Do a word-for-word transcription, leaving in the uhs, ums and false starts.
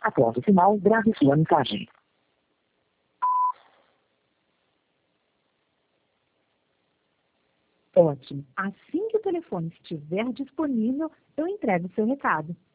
Após o sinal, grave sua mensagem. Ótimo. Assim que o telefone estiver disponível, eu entrego o seu recado.